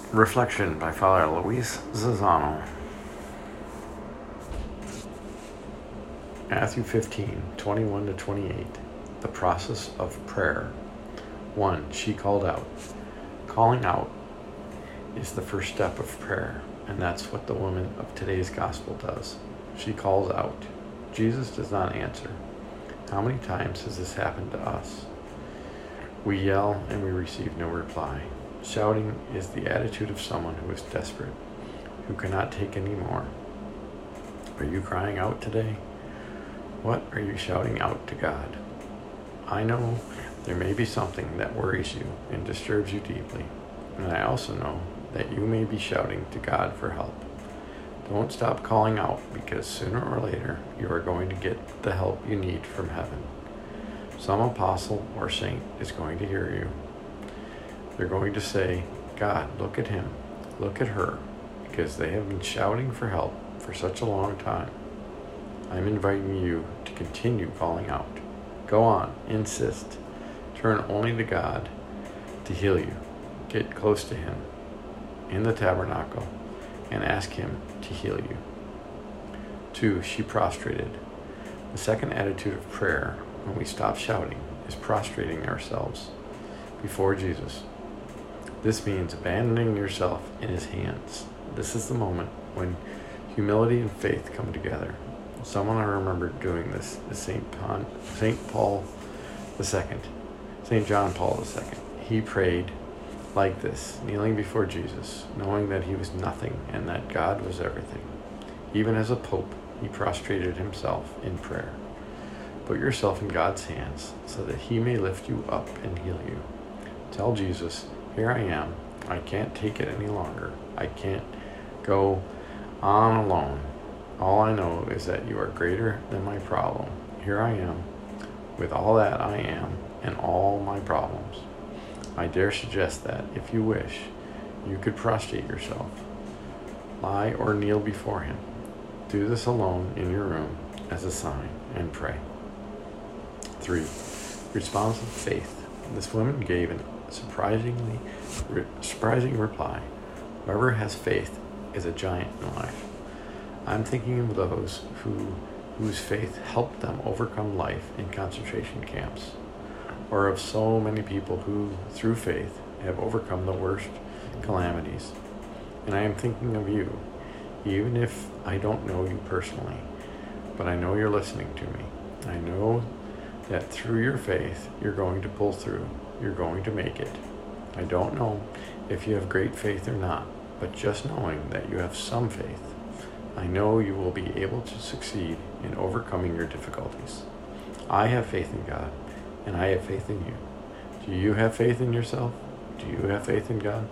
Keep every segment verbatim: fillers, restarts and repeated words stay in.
Reflection by Father Luis Zazano. Matthew fifteen, twenty-one to twenty-eight. The process of prayer. one. She called out. Calling out is the first step of prayer, and that's what the woman of today's gospel does. She calls out. Jesus does not answer. How many times has this happened to us? We yell and we receive no reply. Shouting is the attitude of someone who is desperate, who cannot take any more. Are you crying out today? What are you shouting out to God? I know there may be something that worries you and disturbs you deeply, and I also know that you may be shouting to God for help. Don't stop calling out, because sooner or later you are going to get the help you need from heaven. Some apostle or saint is going to hear you. They're going to say, God, look at him, look at her, because they have been shouting for help for such a long time. I'm inviting you to continue calling out. Go on, insist. Turn only to God to heal you. Get close to him in the tabernacle and ask him to heal you. Two, she prostrated. The second attitude of prayer, when we stop shouting, is prostrating ourselves before Jesus. This means abandoning yourself in his hands. This is the moment when humility and faith come together. Someone I remember doing this is Saint Paul, Saint Paul the Second, Saint John Paul the Second. He prayed like this, kneeling before Jesus, knowing that he was nothing and that God was everything. Even as a pope, he prostrated himself in prayer. Put yourself in God's hands so that he may lift you up and heal you. Tell Jesus, here I am. I can't take it any longer. I can't go on alone. All I know is that you are greater than my problem. Here I am, with all that I am and all my problems. I dare suggest that, if you wish, you could prostrate yourself. Lie or kneel before him. Do this alone in your room as a sign, and pray. Three, responsive faith. This woman gave an surprisingly re- surprising reply. Whoever has faith is a giant in life. I'm thinking of those who whose faith helped them overcome life in concentration camps, or of so many people who, through faith, have overcome the worst calamities. And I am thinking of you, even if I don't know you personally, but I know you're listening to me. I know that through your faith, you're going to pull through. You're going to make it. I don't know if you have great faith or not, but just knowing that you have some faith, I know you will be able to succeed in overcoming your difficulties. I have faith in God, and I have faith in you. Do you have faith in yourself? Do you have faith in God?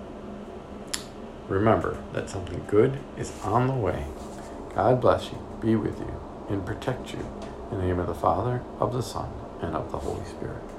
Remember that something good is on the way. God bless you, be with you, and protect you. In the name of the Father, of the Son, and of the Holy Spirit.